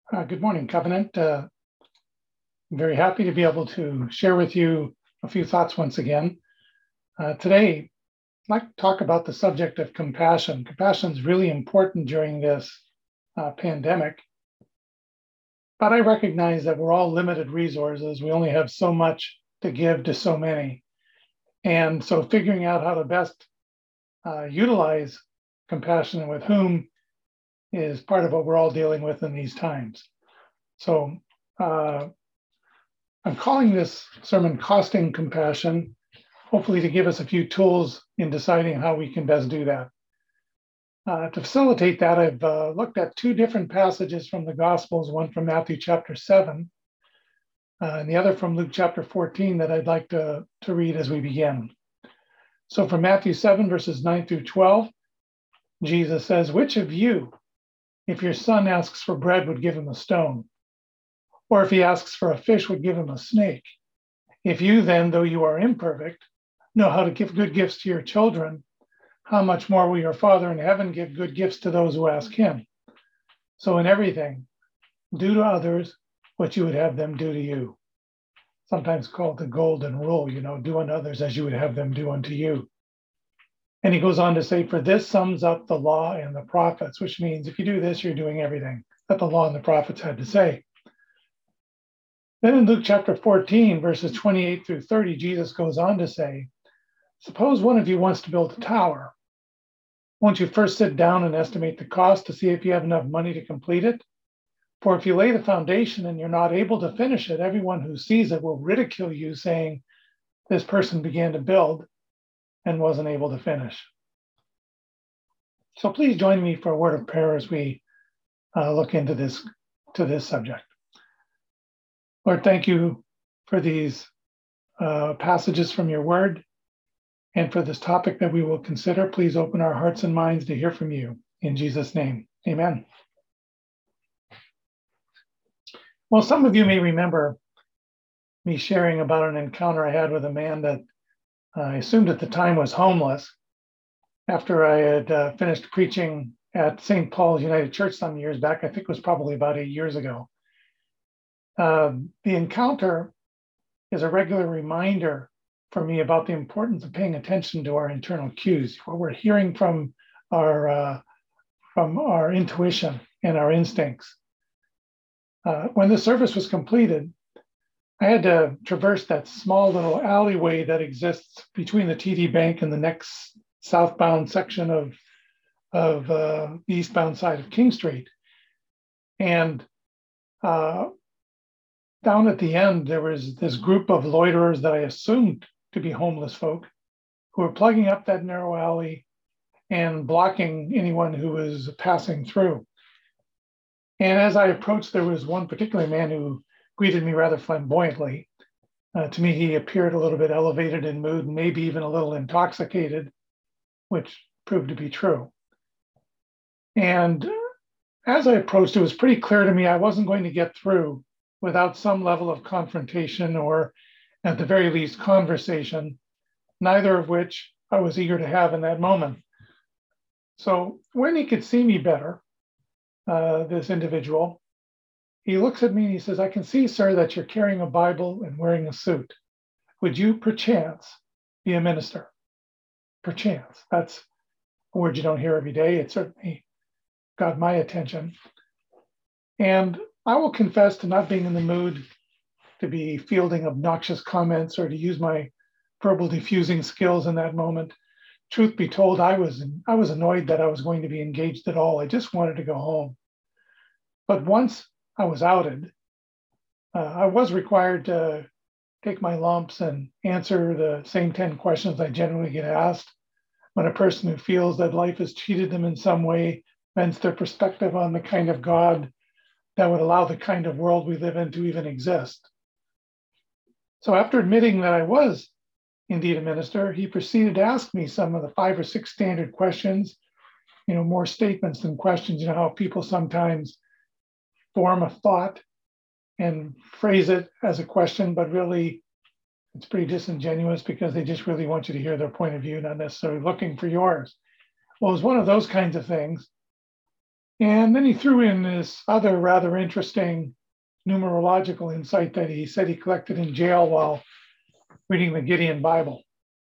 Good morning, Covenant. I'm very happy to be able to share with you a few thoughts once again. Today, I'd like to talk about the subject of compassion. Compassion is really important during this pandemic, but I recognize that we're all limited resources. We only have so much to give to so many. And so figuring out how to best utilize compassion and with whom is part of what we're all dealing with in these times. So I'm calling this sermon Costing Compassion, hopefully to give us a few tools in deciding how we can best do that. To facilitate that, I've looked at two different passages from the Gospels, one from Matthew chapter 7, and the other from Luke chapter 14 that I'd like to read as we begin. So from Matthew 7, verses 9 through 12, Jesus says, "Which of you, if your son asks for bread, would give him a stone? Or if he asks for a fish, would give him a snake? If you then, though you are imperfect, know how to give good gifts to your children, how much more will your Father in heaven give good gifts to those who ask him? So in everything, do to others what you would have them do to you." Sometimes called the golden rule, do unto others as you would have them do unto you. And he goes on to say, "For this sums up the law and the prophets," which means if you do this, you're doing everything that the law and the prophets had to say. Then in Luke chapter 14, verses 28 through 30, Jesus goes on to say, "Suppose one of you wants to build a tower. Won't you first sit down and estimate the cost to see if you have enough money to complete it? For if you lay the foundation and you're not able to finish it, everyone who sees it will ridicule you, saying, 'This person began to build and wasn't able to finish.'" So please join me for a word of prayer as we look into this subject. Lord, thank you for these passages from your word and for this topic that we will consider. Please open our hearts and minds to hear from you. In Jesus' name, amen. Well, some of you may remember me sharing about an encounter I had with a man that I assumed at the time was homeless after I had finished preaching at St. Paul's United Church some years back. I think it was probably about 8 years ago. The encounter is a regular reminder for me about the importance of paying attention to our internal cues, what we're hearing from our intuition and our instincts. When the service was completed, I had to traverse that small little alleyway that exists between the TD Bank and the next southbound section of the eastbound side of King Street. And down at the end, there was this group of loiterers that I assumed to be homeless folk who were plugging up that narrow alley and blocking anyone who was passing through. And as I approached, there was one particular man who greeted me rather flamboyantly. To me, he appeared a little bit elevated in mood, maybe even a little intoxicated, which proved to be true. And as I approached, it was pretty clear to me I wasn't going to get through without some level of confrontation or, at the very least, conversation, neither of which I was eager to have in that moment. So when he could see me better, this individual, he looks at me and he says, "I can see, sir, that you're carrying a Bible and wearing a suit. Would you perchance be a minister?" Perchance. That's a word you don't hear every day. It certainly got my attention. And I will confess to not being in the mood to be fielding obnoxious comments or to use my verbal diffusing skills in that moment. Truth be told, I was annoyed that I was going to be engaged at all. I just wanted to go home. But once I was outed, I was required to take my lumps and answer the same 10 questions I generally get asked when a person who feels that life has cheated them in some way bends their perspective on the kind of God that would allow the kind of world we live in to even exist. So after admitting that I was indeed a minister, he proceeded to ask me some of the 5 or 6 standard questions, more statements than questions, how people sometimes form a thought and phrase it as a question, but really it's pretty disingenuous because they just really want you to hear their point of view, not necessarily looking for yours. Well, it was one of those kinds of things. And then he threw in this other rather interesting numerological insight that he said he collected in jail while reading the Gideon Bible.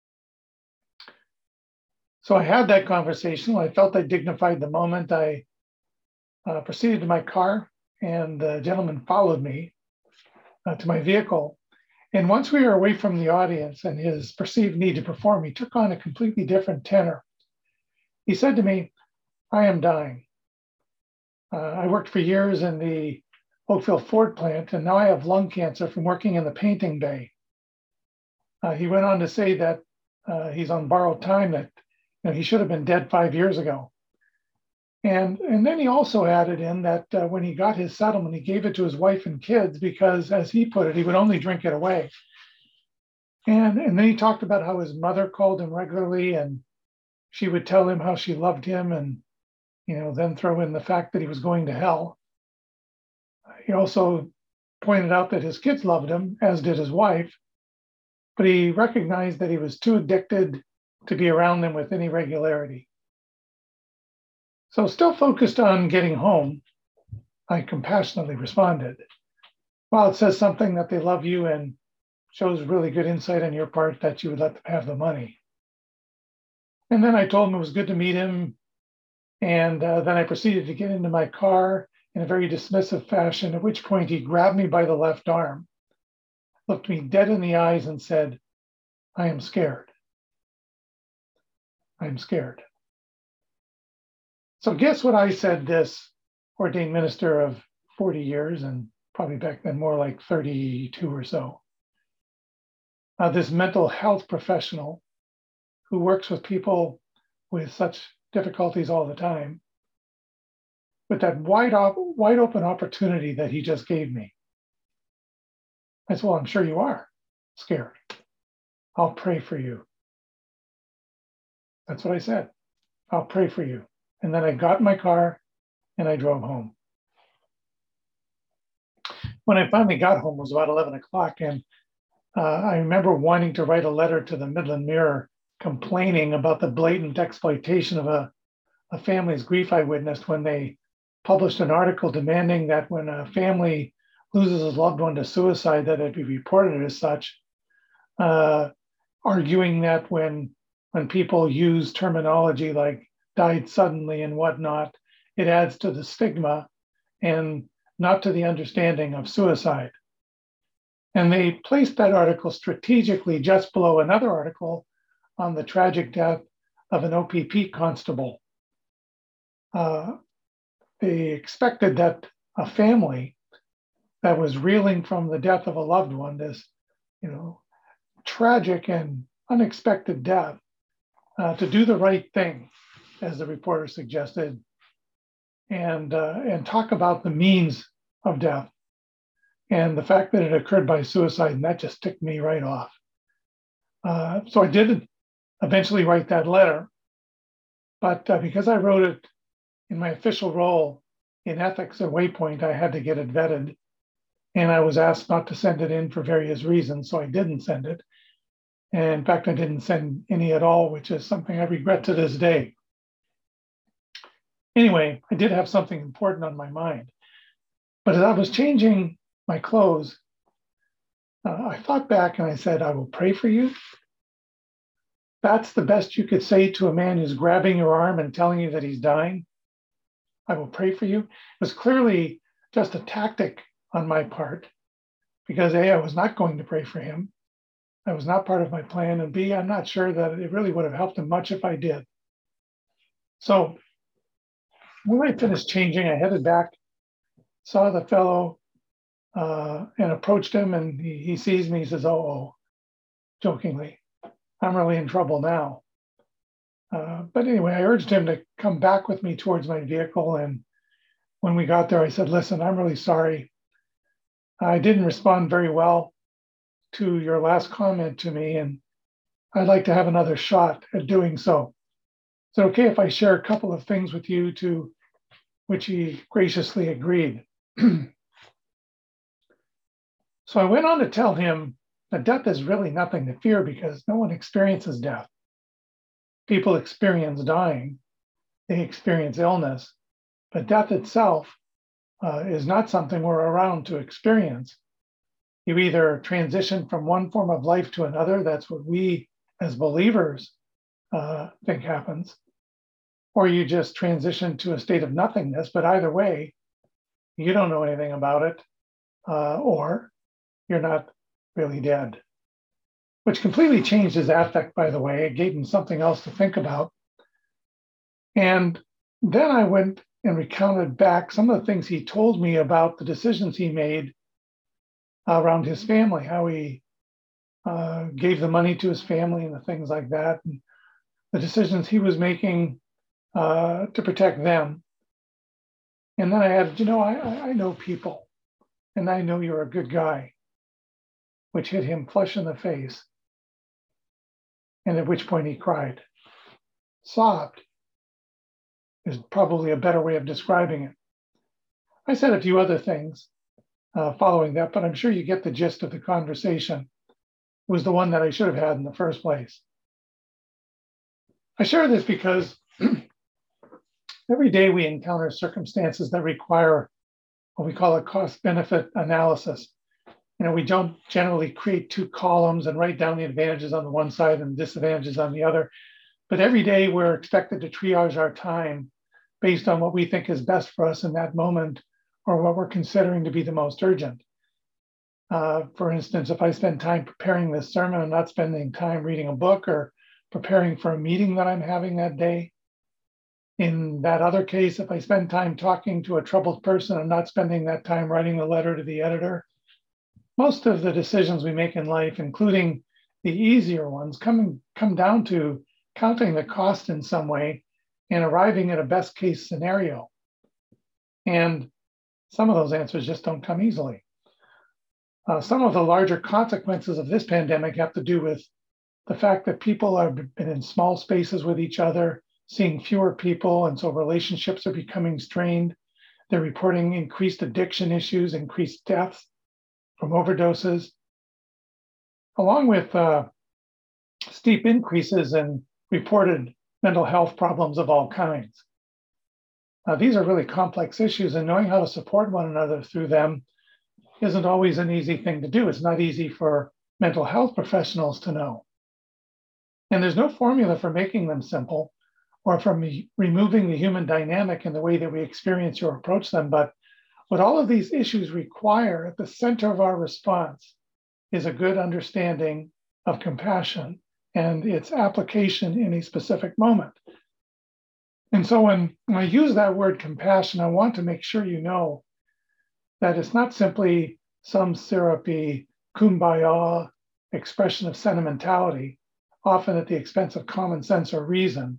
So I had that conversation. I felt I dignified the moment. I proceeded to my car, and the gentleman followed me to my vehicle. And once we were away from the audience and his perceived need to perform, he took on a completely different tenor. He said to me, "I am dying. I worked for years in the Oakville Ford plant, and now I have lung cancer from working in the painting bay." He went on to say that he's on borrowed time, that he should have been dead 5 years ago. And then he also added in that when he got his settlement, he gave it to his wife and kids because, as he put it, he would only drink it away. And then he talked about how his mother called him regularly, and she would tell him how she loved him, and then throw in the fact that he was going to hell. He also pointed out that his kids loved him, as did his wife, but he recognized that he was too addicted to be around them with any regularity. So, still focused on getting home, I compassionately responded, "Well, it says something that they love you and shows really good insight on your part that you would let them have the money." And then I told him it was good to meet him. And then I proceeded to get into my car in a very dismissive fashion, at which point he grabbed me by the left arm, looked me dead in the eyes, and said, "I am scared. I am scared." So guess what I said, this ordained minister of 40 years, and probably back then more like 32 or so. This mental health professional who works with people with such difficulties all the time, with that wide open opportunity that he just gave me. I said, "Well, I'm sure you are scared. I'll pray for you." That's what I said. "I'll pray for you." And then I got in my car and I drove home. When I finally got home, it was about 11 o'clock. And I remember wanting to write a letter to the Midland Mirror complaining about the blatant exploitation of a family's grief I witnessed when they published an article demanding that when a family loses a loved one to suicide, that it be reported as such, arguing that when people use terminology like died suddenly and whatnot, it adds to the stigma and not to the understanding of suicide. And they placed that article strategically just below another article on the tragic death of an OPP constable. They expected that a family that was reeling from the death of a loved one, this, tragic and unexpected death, to do the right thing, as the reporter suggested, and talk about the means of death and the fact that it occurred by suicide, and that just ticked me right off. So I did eventually write that letter, but because I wrote it in my official role in ethics at Waypoint, I had to get it vetted, and I was asked not to send it in for various reasons, so I didn't send it. And in fact, I didn't send any at all, which is something I regret to this day. Anyway, I did have something important on my mind. But as I was changing my clothes, I thought back and I said, "I will pray for you." That's the best you could say to a man who's grabbing your arm and telling you that he's dying? "I will pray for you." It was clearly just a tactic on my part, because A, I was not going to pray for him. That was not part of my plan. And B, I'm not sure that it really would have helped him much if I did. So when I finished changing, I headed back, saw the fellow, and approached him, and he sees me. He says, "Oh," jokingly, "I'm really in trouble now." But anyway, I urged him to come back with me towards my vehicle. And when we got there, I said, "Listen, I'm really sorry. I didn't respond very well to your last comment to me, and I'd like to have another shot at doing so. Is it okay if I share a couple of things with you?" To which he graciously agreed. So I went on to tell him that death is really nothing to fear, because no one experiences death. People experience dying, they experience illness, But death itself is not something we're around to experience. You either transition from one form of life to another, that's what we as believers think happens, or you just transition to a state of nothingness. But either way, you don't know anything about it, or you're not really dead, which completely changed his affect, by the way. It gave him something else to think about. And then I went and recounted back some of the things he told me about the decisions he made around his family, how he gave the money to his family and the things like that, and the decisions he was making to protect them. And then I added, I know people, and I know you're a good guy, which hit him flush in the face. And at which point he cried. Sobbed is probably a better way of describing it. I said a few other things following that, but I'm sure you get the gist of the conversation. It was the one that I should have had in the first place. I share this because every day we encounter circumstances that require what we call a cost-benefit analysis. We don't generally create two columns and write down the advantages on the one side and disadvantages on the other. But every day we're expected to triage our time based on what we think is best for us in that moment, or what we're considering to be the most urgent. For instance, if I spend time preparing this sermon, I'm not spending time reading a book or preparing for a meeting that I'm having that day. In that other case, if I spend time talking to a troubled person, I'm not spending that time writing a letter to the editor. Most of the decisions we make in life, including the easier ones, come down to counting the cost in some way and arriving at a best case scenario. And some of those answers just don't come easily. Some of the larger consequences of this pandemic have to do with the fact that people have been in small spaces with each other, seeing fewer people, and so relationships are becoming strained. They're reporting increased addiction issues, increased deaths from overdoses, along with steep increases in reported mental health problems of all kinds. These are really complex issues, and knowing how to support one another through them isn't always an easy thing to do. It's not easy for mental health professionals to know. And there's no formula for making them simple or for removing the human dynamic in the way that we experience or approach them. But what all of these issues require at the center of our response is a good understanding of compassion and its application in a specific moment. And so when I use that word compassion, I want to make sure you know that it's not simply some syrupy kumbaya expression of sentimentality, often at the expense of common sense or reason.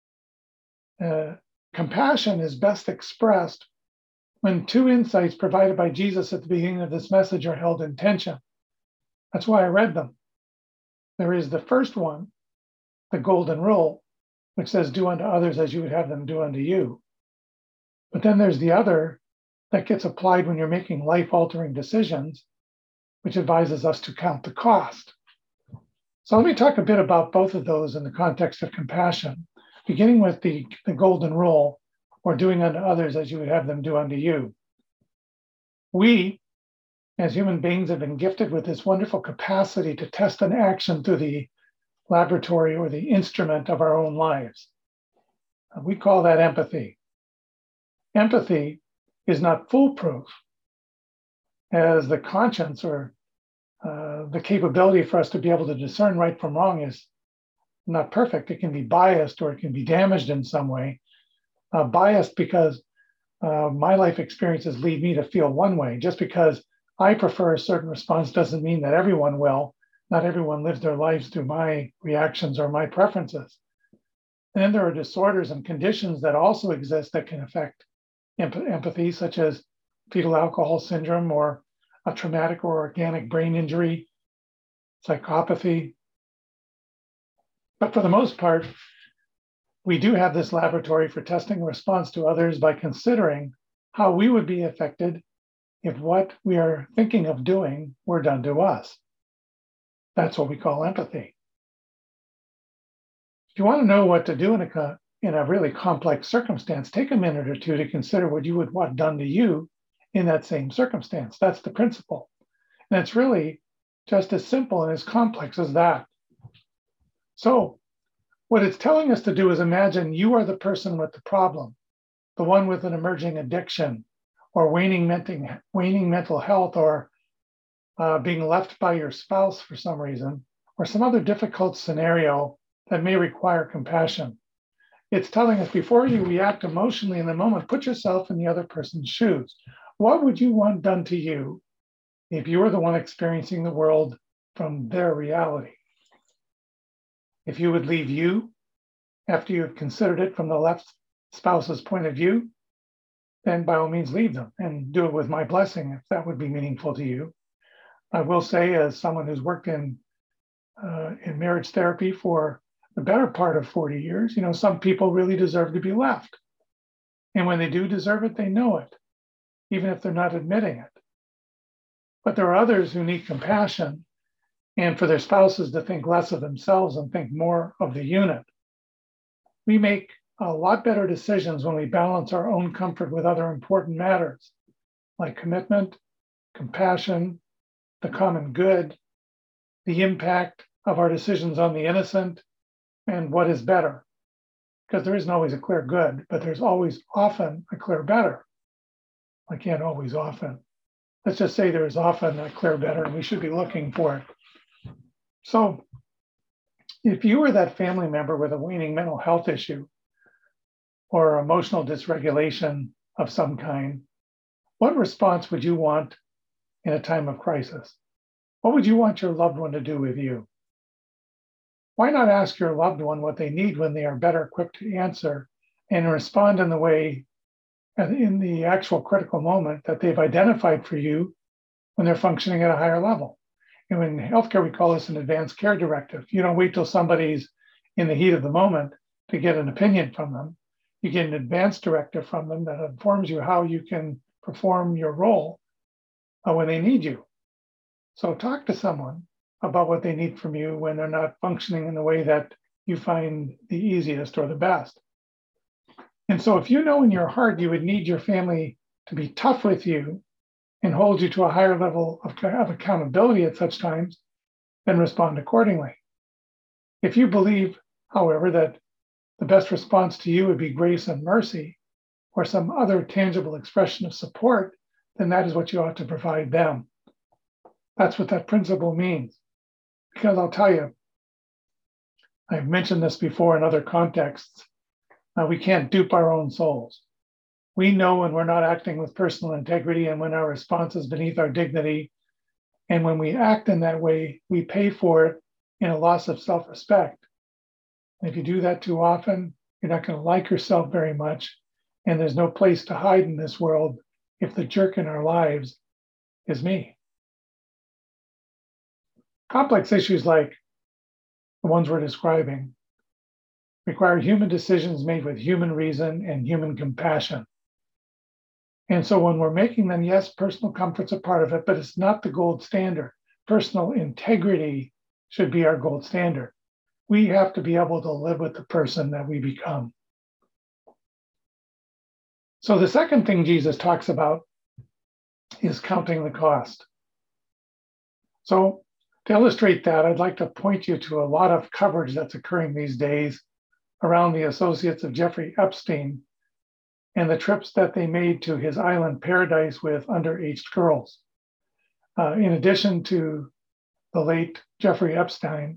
Compassion is best expressed when two insights provided by Jesus at the beginning of this message are held in tension. That's why I read them. There is the first one, the golden rule, which says, do unto others as you would have them do unto you. But then there's the other that gets applied when you're making life-altering decisions, which advises us to count the cost. So let me talk a bit about both of those in the context of compassion, beginning with the golden rule, or doing unto others as you would have them do unto you. We, as human beings, have been gifted with this wonderful capacity to test an action through the laboratory or the instrument of our own lives. We call that empathy. Empathy is not foolproof, as the conscience or the capability for us to be able to discern right from wrong is not perfect. It can be biased or it can be damaged in some way. Biased because my life experiences lead me to feel one way. Just because I prefer a certain response doesn't mean that everyone will. Not everyone lives their lives through my reactions or my preferences. And then there are disorders and conditions that also exist that can affect empathy, such as fetal alcohol syndrome or a traumatic or organic brain injury, psychopathy. But for the most part, we do have this laboratory for testing response to others by considering how we would be affected if what we are thinking of doing were done to us. That's what we call empathy. If you want to know what to do in in a really complex circumstance, take a minute or two to consider what you would want done to you in that same circumstance. That's the principle. And it's really just as simple and as complex as that. So what it's telling us to do is imagine you are the person with the problem, the one with an emerging addiction or waning mental health, or being left by your spouse for some reason, or some other difficult scenario that may require compassion. It's telling us before you react emotionally in the moment, put yourself in the other person's shoes. What would you want done to you if you were the one experiencing the world from their reality? If you would leave you after you have considered it from the left spouse's point of view, then by all means leave them and do it with my blessing if that would be meaningful to you. I will say, as someone who's worked in marriage therapy for the better part of 40 years, some people really deserve to be left. And when they do deserve it, they know it, even if they're not admitting it. But there are others who need compassion and for their spouses to think less of themselves and think more of the unit. We make a lot better decisions when we balance our own comfort with other important matters like commitment, compassion, the common good, the impact of our decisions on the innocent, and what is better. Because there isn't always a clear good, but there's always often a clear better. I can't always often. Let's just say there is often a clear better, and we should be looking for it. So if you were that family member with a waning mental health issue or emotional dysregulation of some kind, what response would you want in a time of crisis? What would you want your loved one to do with you? Why not ask your loved one what they need when they are better equipped to answer and respond in the way, in the actual critical moment that they've identified for you when they're functioning at a higher level? And in healthcare, we call this an advanced care directive. You don't wait till somebody's in the heat of the moment to get an opinion from them. You get an advanced directive from them that informs you how you can perform your role when they need you. So talk to someone about what they need from you when they're not functioning in the way that you find the easiest or the best. And so if you know in your heart you would need your family to be tough with you and hold you to a higher level of accountability at such times, then respond accordingly. If you believe, however, that the best response to you would be grace and mercy or some other tangible expression of support, then that is what you ought to provide them. That's what that principle means. Because I'll tell you, I've mentioned this before in other contexts, we can't dupe our own souls. We know when we're not acting with personal integrity and when our response is beneath our dignity. And when we act in that way, we pay for it in a loss of self-respect. And if you do that too often, you're not going to like yourself very much. And there's no place to hide in this world if the jerk in our lives is me. Complex issues like the ones we're describing require human decisions made with human reason and human compassion. And so when we're making them, yes, personal comfort's a part of it, but it's not the gold standard. Personal integrity should be our gold standard. We have to be able to live with the person that we become. So the second thing Jesus talks about is counting the cost. So to illustrate that, I'd like to point you to a lot of coverage that's occurring these days around the associates of Jeffrey Epstein and the trips that they made to his island paradise with underage girls. In addition to the late Jeffrey Epstein,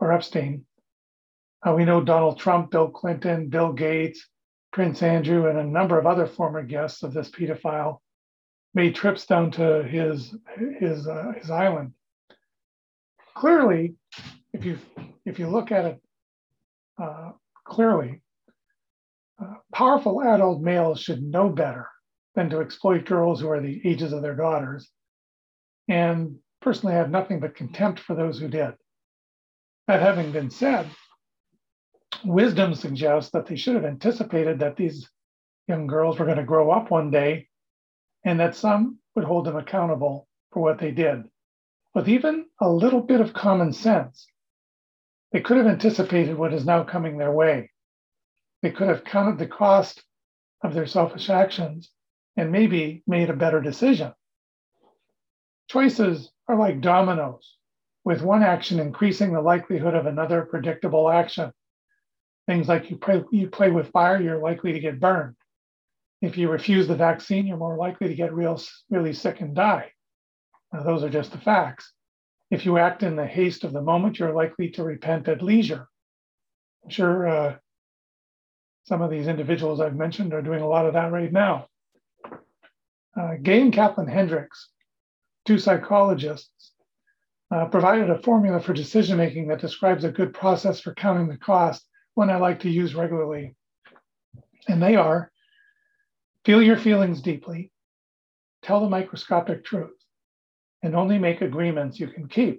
we know Donald Trump, Bill Clinton, Bill Gates, Prince Andrew, and a number of other former guests of this pedophile made trips down to his island. Clearly, if you look at it clearly, powerful adult males should know better than to exploit girls who are the ages of their daughters, and personally I have nothing but contempt for those who did. That having been said, wisdom suggests that they should have anticipated that these young girls were going to grow up one day and that some would hold them accountable for what they did. With even a little bit of common sense, they could have anticipated what is now coming their way. they could have counted the cost of their selfish actions and maybe made a better decision. Choices are like dominoes, with one action increasing the likelihood of another predictable action. Things like you play with fire, you're likely to get burned. If you refuse the vaccine, you're more likely to get really sick and die. Now, those are just the facts. If you act in the haste of the moment, you're likely to repent at leisure. I'm sure some of these individuals I've mentioned are doing a lot of that right now. Gay and Kaplan Hendricks, two psychologists, provided a formula for decision making that describes a good process for counting the cost, one I like to use regularly. And they are: feel your feelings deeply, tell the microscopic truth, and only make agreements you can keep.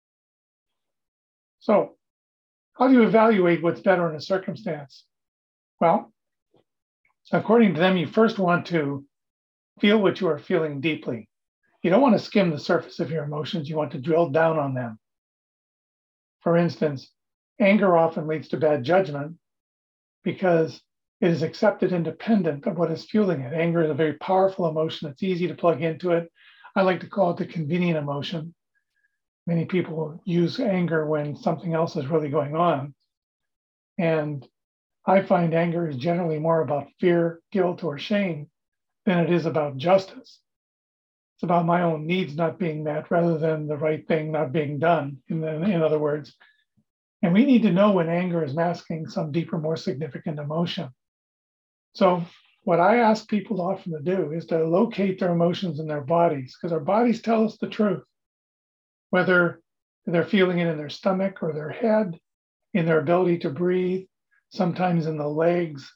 So, how do you evaluate what's better in a circumstance? Well, according to them, you first want to feel what you are feeling deeply. You don't want to skim the surface of your emotions, you want to drill down on them. For instance, anger often leads to bad judgment because it is accepted independent of what is fueling it. Anger is a very powerful emotion. It's easy to plug into it. I like to call it the convenient emotion. Many people use anger when something else is really going on. And I find anger is generally more about fear, guilt, or shame than it is about justice. It's about my own needs not being met rather than the right thing not being done, in other words. And we need to know when anger is masking some deeper, more significant emotion. So what I ask people often to do is to locate their emotions in their bodies, because our bodies tell us the truth, whether they're feeling it in their stomach or their head, in their ability to breathe, sometimes in the legs,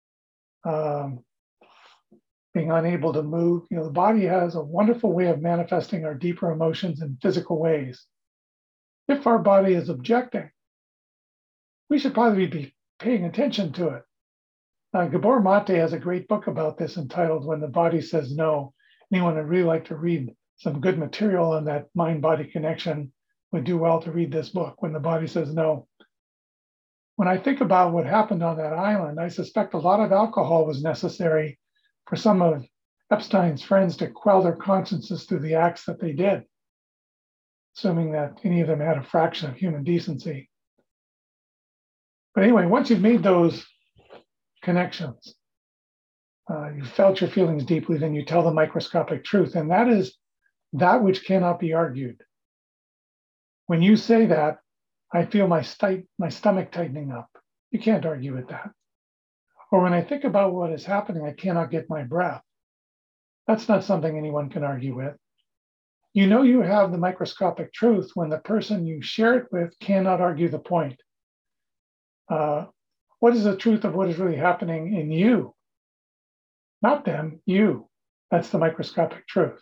being unable to move. The body has a wonderful way of manifesting our deeper emotions in physical ways. If our body is objecting, we should probably be paying attention to it. Gabor Mate has a great book about this entitled When the Body Says No. Anyone would really like to read some good material on that mind-body connection would do well to read this book, When the Body Says No. When I think about what happened on that island, I suspect a lot of alcohol was necessary for some of Epstein's friends to quell their consciences through the acts that they did, assuming that any of them had a fraction of human decency. But anyway, once you've made those connections, you felt your feelings deeply, then you tell the microscopic truth, and that is that which cannot be argued. When you say that, I feel my stomach tightening up. You can't argue with that. Or when I think about what is happening, I cannot get my breath. That's not something anyone can argue with. You know you have the microscopic truth when the person you share it with cannot argue the point. What is the truth of what is really happening in you? Not them, you. That's the microscopic truth.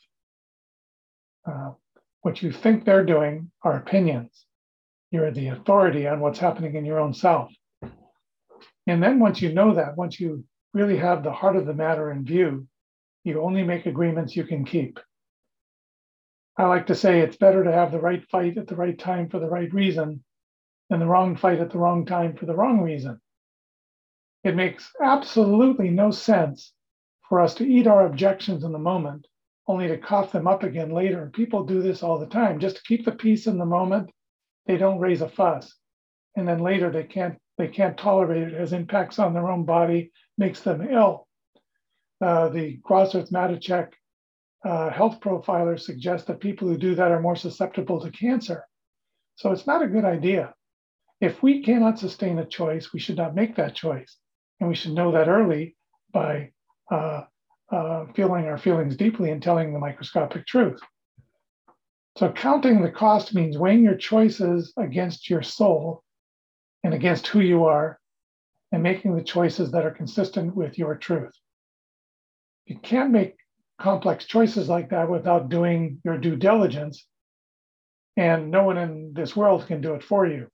What you think they're doing are opinions. You're the authority on what's happening in your own self. And then once you know that, once you really have the heart of the matter in view, you only make agreements you can keep. I like to say it's better to have the right fight at the right time for the right reason than the wrong fight at the wrong time for the wrong reason. It makes absolutely no sense for us to eat our objections in the moment, only to cough them up again later. And people do this all the time. Just to keep the peace in the moment, they don't raise a fuss. And then later they can't tolerate it, has impacts on their own body, makes them ill. The Grosserth-Matechek health profiler suggests that people who do that are more susceptible to cancer. So it's not a good idea. If we cannot sustain a choice, we should not make that choice. And we should know that early by feeling our feelings deeply and telling the microscopic truth. So counting the cost means weighing your choices against your soul and against who you are, and making the choices that are consistent with your truth. You can't make complex choices like that without doing your due diligence, and no one in this world can do it for you.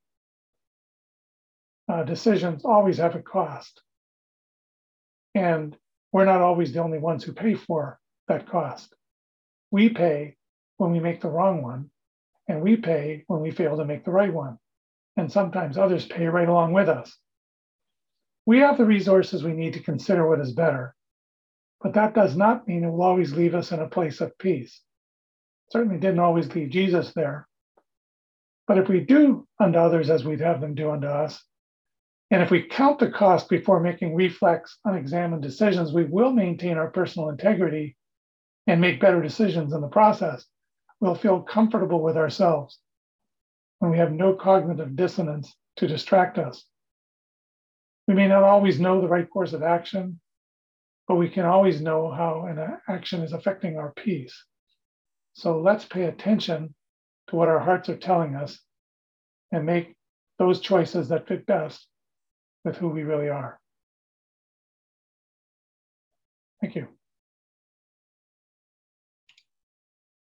Decisions always have a cost, and we're not always the only ones who pay for that cost. We pay when we make the wrong one, and we pay when we fail to make the right one. And sometimes others pay right along with us. We have the resources we need to consider what is better, but that does not mean it will always leave us in a place of peace. It certainly didn't always leave Jesus there. But if we do unto others as we'd have them do unto us, and if we count the cost before making reflex, unexamined decisions, we will maintain our personal integrity and make better decisions in the process. We'll feel comfortable with ourselves when we have no cognitive dissonance to distract us. We may not always know the right course of action, but we can always know how an action is affecting our peace. So let's pay attention to what our hearts are telling us and make those choices that fit best with who we really are. Thank you.